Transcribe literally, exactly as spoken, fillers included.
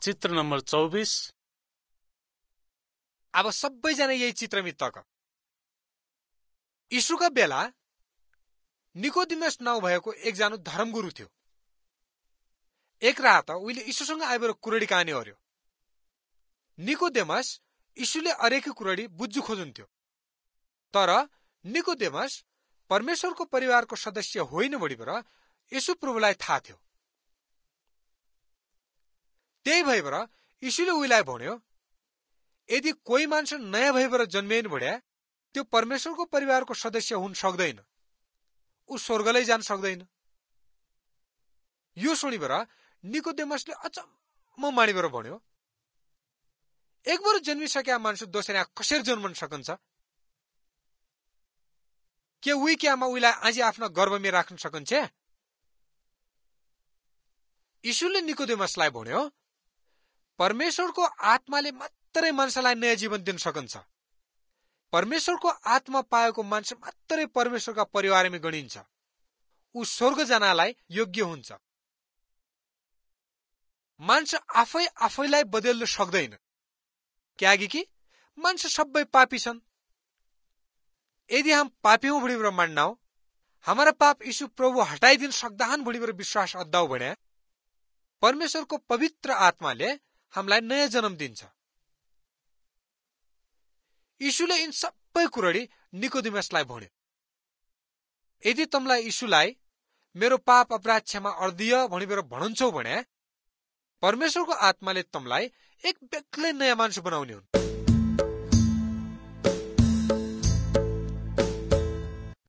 चित्र नम्बर चौबिस। अब सबैजना यही चित्रमितक यीशुका बेला निकोदिमस नाउँ भएको एकजना धर्मगुरु थियो। एक रात उहिले यीशुसँग आएर कुरडी कहानी हर्यो। निकोदेमस यीशुले अरेकी कुरडी बुझ्जु खोजुन्थ्यो, तर निकोदेमस परमेश्वरको परिवारको सदस्य होइन भनिबर यीशु प्रभुलाई थाहा थियो। त्यही भएर यीशुले उहीलाई भन्यो, यदि कोही मान्छे नयाँ भएर जन्मिएन भने त्यो परमेश्वरको परिवारको सदस्य हुन सक्दैन, ऊ स्वर्गलै जान सक्दैन। यो सुनिबर निकोदेमसले अचम्म मानिबर भन्यो, एक बार जन्मिसकेका मान्छे दोस्रो कसरी जन्मन सकन्छ? के उही कि आमा उहीलाई आजै आफ्ना गर्भमा राख्न सकन्छ? यीशुले निकोदेमसलाई भन्यो, परमेश्वरको आत्माले मात्रै मान्छेलाई नयाँ जीवन दिन सकन्छ। परमेश्वरको आत्मा पाएको मान्छे मात्रै परमेश्वरका परिवारमा गनिन्छ। ऊ स्वर्ग जानलाई योग्य हुन्छ। मान्छे आफै आफैलाई बदल्न सक्दैन, क्यागी कि मान्छे सबै पापी छन्। यदि हम पापी हौं भनिबर मान्नाऊ, हमारा पाप यीशु प्रभु हटाइदिन सक्दाहन भनिबर विश्वास अद्दाऊ भने परमेश्वरको पवित्र आत्माले हामीलाई नयाँ जन्म दिन्छ। यीशुले यिन सबै कुरडी निकोदेमसलाई भन्यो। यदि तमलाई यीशुलाई मेरो पाप अपराध क्षमा अर्दिय भनिबर भन्न्छौ भने परमेश्वरको आत्माले तमलाई एक बेग्लै नयाँ मान्छे बनाउने हुन्।